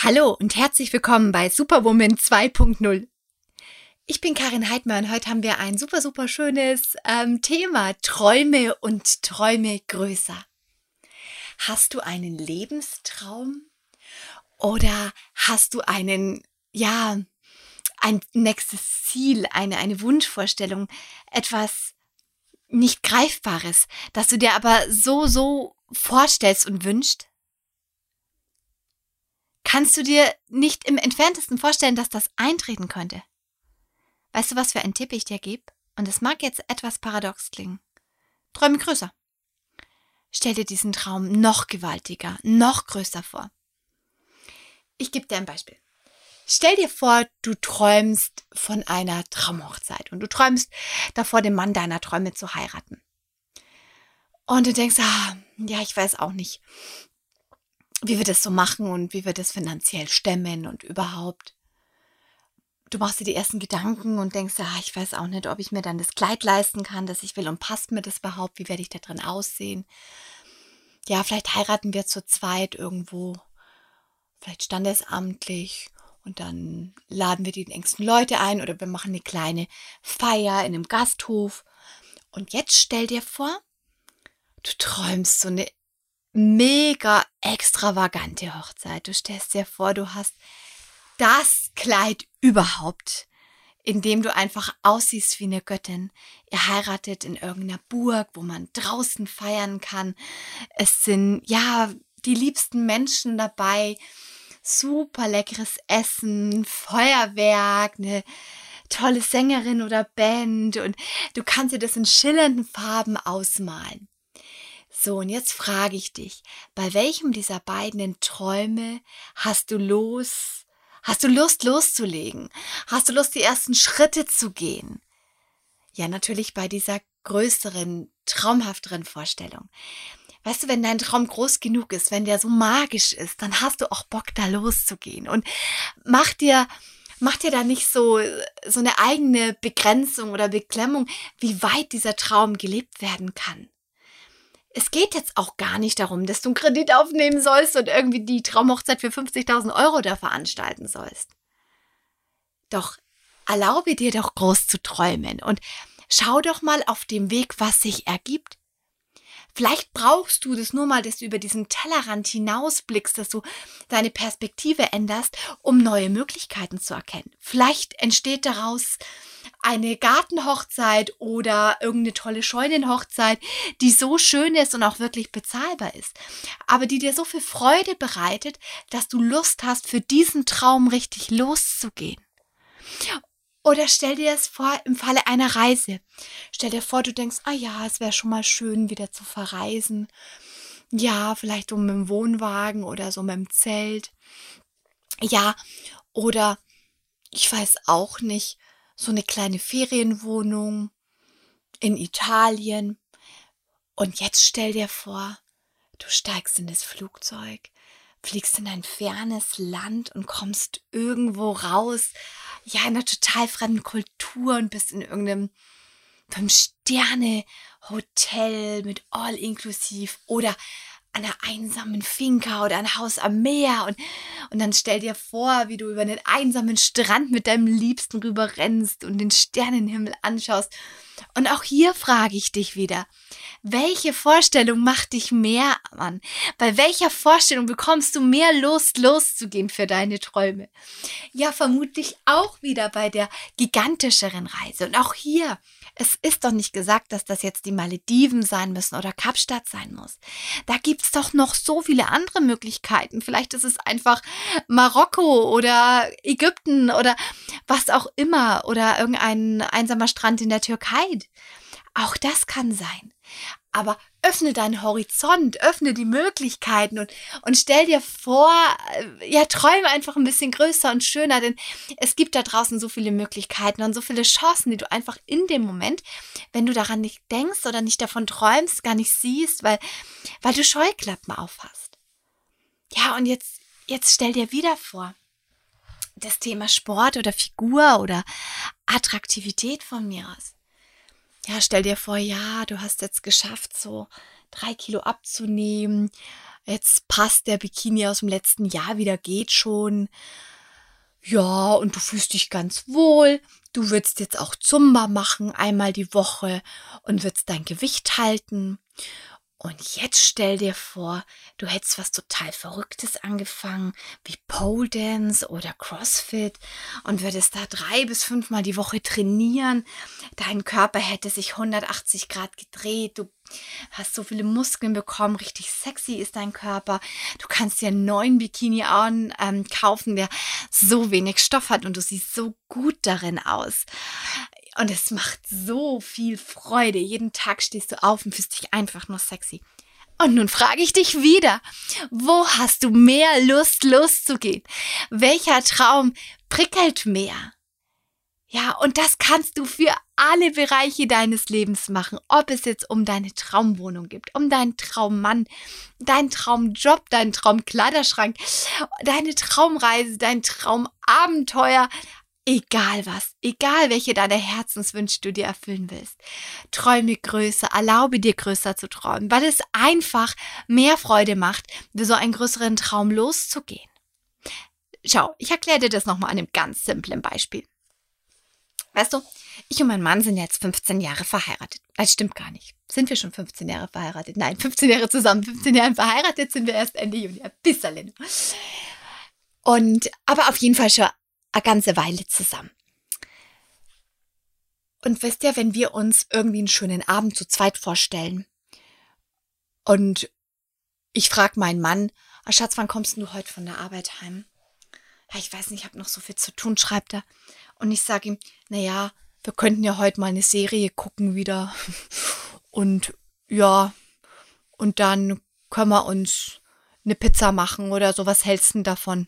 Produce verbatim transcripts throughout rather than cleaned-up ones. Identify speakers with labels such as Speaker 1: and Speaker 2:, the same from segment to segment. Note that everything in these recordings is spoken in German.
Speaker 1: Hallo und herzlich willkommen bei Superwoman zwei Punkt null. Ich bin Karin Heidmer und heute haben wir ein super, super schönes ähm, Thema. Träume und Träume größer. Hast du einen Lebenstraum oder hast du einen, ja, ein nächstes Ziel, eine, eine Wunschvorstellung, etwas nicht Greifbares, das du dir aber so, so vorstellst und wünschst? Kannst du dir nicht im Entferntesten vorstellen, dass das eintreten könnte? Weißt du, was für einen Tipp ich dir gebe? Und es mag jetzt etwas paradox klingen. Träume größer. Stell dir diesen Traum noch gewaltiger, noch größer vor. Ich gebe dir ein Beispiel. Stell dir vor, du träumst von einer Traumhochzeit und du träumst davor, den Mann deiner Träume zu heiraten. Und du denkst, ah, ja, ich weiß auch nicht, wie wir das so machen und wie wir das finanziell stemmen und überhaupt. Du machst dir die ersten Gedanken und denkst, ah, ich weiß auch nicht, ob ich mir dann das Kleid leisten kann, das ich will und passt mir das überhaupt, wie werde ich da drin aussehen? Ja, vielleicht heiraten wir zu zweit irgendwo, vielleicht standesamtlich und dann laden wir die engsten Leute ein oder wir machen eine kleine Feier in einem Gasthof. Und jetzt stell dir vor, du träumst so eine mega extravagante Hochzeit. Du stellst dir vor, du hast das Kleid überhaupt, in dem du einfach aussiehst wie eine Göttin. Ihr heiratet in irgendeiner Burg, wo man draußen feiern kann. Es sind, ja, die liebsten Menschen dabei. Super leckeres Essen, Feuerwerk, eine tolle Sängerin oder Band. Und du kannst dir das in schillernden Farben ausmalen. So, und jetzt frage ich dich, bei welchem dieser beiden Träume hast du los, hast du Lust loszulegen? Hast du Lust, die ersten Schritte zu gehen? Ja, natürlich bei dieser größeren, traumhafteren Vorstellung. Weißt du, wenn dein Traum groß genug ist, wenn der so magisch ist, dann hast du auch Bock, da loszugehen. Und mach dir, mach dir da nicht so, so eine eigene Begrenzung oder Beklemmung, wie weit dieser Traum gelebt werden kann. Es geht jetzt auch gar nicht darum, dass du einen Kredit aufnehmen sollst und irgendwie die Traumhochzeit für fünfzigtausend Euro da veranstalten sollst. Doch erlaube dir doch groß zu träumen und schau doch mal auf dem Weg, was sich ergibt. Vielleicht brauchst du das nur mal, dass du über diesen Tellerrand hinausblickst, dass du deine Perspektive änderst, um neue Möglichkeiten zu erkennen. Vielleicht entsteht daraus eine Gartenhochzeit oder irgendeine tolle Scheunenhochzeit, die so schön ist und auch wirklich bezahlbar ist, aber die dir so viel Freude bereitet, dass du Lust hast, für diesen Traum richtig loszugehen. Oder stell dir es vor im Falle einer Reise. Stell dir vor, du denkst, ah ja, es wäre schon mal schön, wieder zu verreisen. Ja, vielleicht so mit dem Wohnwagen oder so mit dem Zelt. Ja, oder ich weiß auch nicht, so eine kleine Ferienwohnung in Italien. Und jetzt stell dir vor, du steigst in das Flugzeug, fliegst in ein fernes Land und kommst irgendwo raus, ja, in einer total fremden Kultur und bist in irgendeinem Fünf-Sterne-Hotel mit All-Inklusiv oder an einer einsamen Finca oder ein Haus am Meer und, und dann stell dir vor, wie du über einen einsamen Strand mit deinem Liebsten rüber rennst und den Sternenhimmel anschaust. Und auch hier frage ich dich wieder, welche Vorstellung macht dich mehr an? Bei welcher Vorstellung bekommst du mehr Lust, loszugehen für deine Träume? Ja, vermutlich auch wieder bei der gigantischeren Reise. Und auch hier, es ist doch nicht gesagt, dass das jetzt die Malediven sein müssen oder Kapstadt sein muss. Da gibt's doch noch so viele andere Möglichkeiten. Vielleicht ist es einfach Marokko oder Ägypten oder was auch immer oder irgendein einsamer Strand in der Türkei. Auch das kann sein. Aber öffne deinen Horizont, öffne die Möglichkeiten und, und stell dir vor, ja, träume einfach ein bisschen größer und schöner, denn es gibt da draußen so viele Möglichkeiten und so viele Chancen, die du einfach in dem Moment, wenn du daran nicht denkst oder nicht davon träumst, gar nicht siehst, weil, weil du Scheuklappen aufhast. Ja, und jetzt, jetzt stell dir wieder vor, das Thema Sport oder Figur oder Attraktivität von mir aus. Ja, stell dir vor, ja, du hast jetzt geschafft, so drei Kilo abzunehmen. Jetzt passt der Bikini aus dem letzten Jahr wieder, geht schon. Ja, und du fühlst dich ganz wohl. Du würdest jetzt auch Zumba machen, einmal die Woche und würdest dein Gewicht halten. Und jetzt stell dir vor, du hättest was total Verrücktes angefangen, wie Pole Dance oder CrossFit und würdest da drei bis fünfmal die Woche trainieren. Dein Körper hätte sich hundertachtzig Grad gedreht. Du hast so viele Muskeln bekommen. Richtig sexy ist dein Körper. Du kannst dir einen neuen Bikini an, ähm, kaufen, der so wenig Stoff hat und du siehst so gut darin aus. Und es macht so viel Freude. Jeden Tag stehst du auf und fühlst dich einfach nur sexy. Und nun frage ich dich wieder, wo hast du mehr Lust, loszugehen? Welcher Traum prickelt mehr? Ja, und das kannst du für alle Bereiche deines Lebens machen. Ob es jetzt um deine Traumwohnung geht, um deinen Traummann, deinen Traumjob, deinen Traumkleiderschrank, deine Traumreise, dein Traumabenteuer. Egal was, egal welche deiner Herzenswünsche du dir erfüllen willst. Träume größer, erlaube dir größer zu träumen, weil es einfach mehr Freude macht, für so einen größeren Traum loszugehen. Schau, ich erkläre dir das nochmal an einem ganz simplen Beispiel. Weißt du, ich und mein Mann sind jetzt fünfzehn Jahre verheiratet. Das stimmt gar nicht. Sind wir schon fünfzehn Jahre verheiratet? Nein, fünfzehn Jahre zusammen, fünfzehn Jahre verheiratet sind wir erst Ende Juni. Bisserle. Und, aber auf jeden Fall schon eine ganze Weile zusammen. Und wisst ihr, wenn wir uns irgendwie einen schönen Abend zu zweit vorstellen und ich frage meinen Mann, oh Schatz, wann kommst du heute von der Arbeit heim? Ja, ich weiß nicht, ich habe noch so viel zu tun, schreibt er. Und ich sage ihm, naja, wir könnten ja heute mal eine Serie gucken wieder. Und ja, und dann können wir uns eine Pizza machen oder so. Was hältst du denn davon?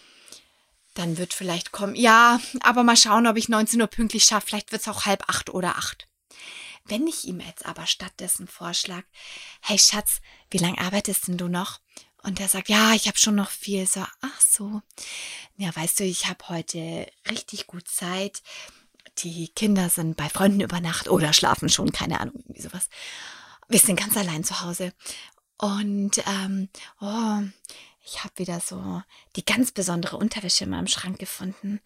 Speaker 1: Dann wird vielleicht kommen, ja, aber mal schauen, ob ich neunzehn Uhr pünktlich schaffe. Vielleicht wird es auch halb acht oder acht. Wenn ich ihm jetzt aber stattdessen vorschlage, hey Schatz, wie lange arbeitest denn du noch? Und er sagt, ja, ich habe schon noch viel. So, ach so. Ja, weißt du, ich habe heute richtig gut Zeit. Die Kinder sind bei Freunden über Nacht oder schlafen schon, keine Ahnung, irgendwie sowas. Wir sind ganz allein zu Hause. Und, ähm, oh, ich habe wieder so die ganz besondere Unterwäsche in meinem Schrank gefunden.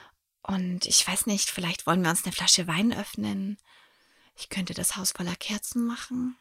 Speaker 1: Und ich weiß nicht, vielleicht wollen wir uns eine Flasche Wein öffnen. Ich könnte das Haus voller Kerzen machen.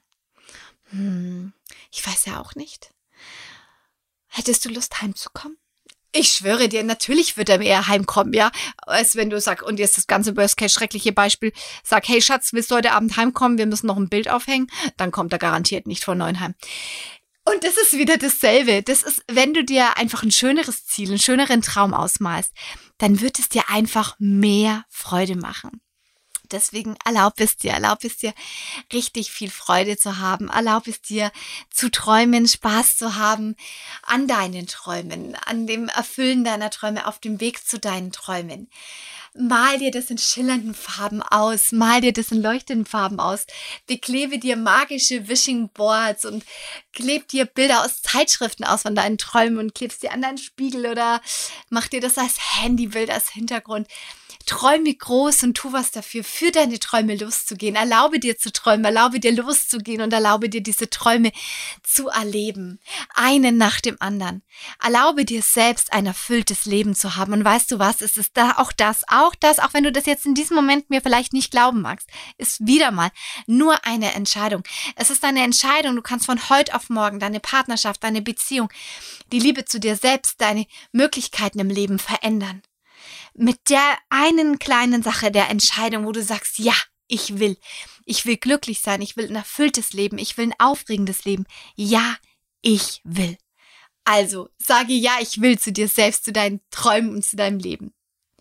Speaker 1: Hm, ich weiß ja auch nicht. Hättest du Lust, heimzukommen? Ich schwöre dir, natürlich wird er eher heimkommen, ja. Als wenn du sagst, und jetzt das ganze Worst-Case schreckliche Beispiel, sag, hey Schatz, willst du heute Abend heimkommen? Wir müssen noch ein Bild aufhängen. Dann kommt er garantiert nicht von neun heim. Und das ist wieder dasselbe. Das ist, wenn du dir einfach ein schöneres Ziel, einen schöneren Traum ausmalst, dann wird es dir einfach mehr Freude machen. Deswegen erlaub es dir, erlaub es dir, richtig viel Freude zu haben, erlaub es dir zu träumen, Spaß zu haben an deinen Träumen, an dem Erfüllen deiner Träume, auf dem Weg zu deinen Träumen. Mal dir das in schillernden Farben aus, mal dir das in leuchtenden Farben aus, beklebe dir magische Wishing Boards und kleb dir Bilder aus Zeitschriften aus von deinen Träumen und klebst dir an deinen Spiegel oder mach dir das als Handybild, als Hintergrund. Träume groß und tu was dafür, für deine Träume loszugehen. Erlaube dir zu träumen, erlaube dir loszugehen und erlaube dir diese Träume zu erleben. Einen nach dem anderen. Erlaube dir selbst ein erfülltes Leben zu haben. Und weißt du was, es ist da auch das, auch das, auch wenn du das jetzt in diesem Moment mir vielleicht nicht glauben magst, ist wieder mal nur eine Entscheidung. Es ist eine Entscheidung, du kannst von heute auf morgen deine Partnerschaft, deine Beziehung, die Liebe zu dir selbst, deine Möglichkeiten im Leben verändern. Mit der einen kleinen Sache der Entscheidung, wo du sagst, ja, ich will. Ich will glücklich sein, ich will ein erfülltes Leben, ich will ein aufregendes Leben. Ja, ich will. Also sage ja, ich will zu dir selbst, zu deinen Träumen und zu deinem Leben.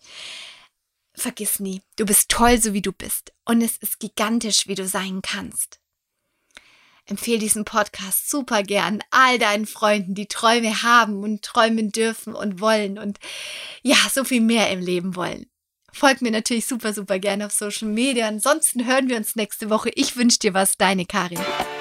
Speaker 1: Vergiss nie, du bist toll, so wie du bist. Und es ist gigantisch, wie du sein kannst. Empfehle diesen Podcast super gern all deinen Freunden, die Träume haben und träumen dürfen und wollen und ja, so viel mehr im Leben wollen. Folg mir natürlich super, super gerne auf Social Media. Ansonsten hören wir uns nächste Woche. Ich wünsche dir was, deine Karin.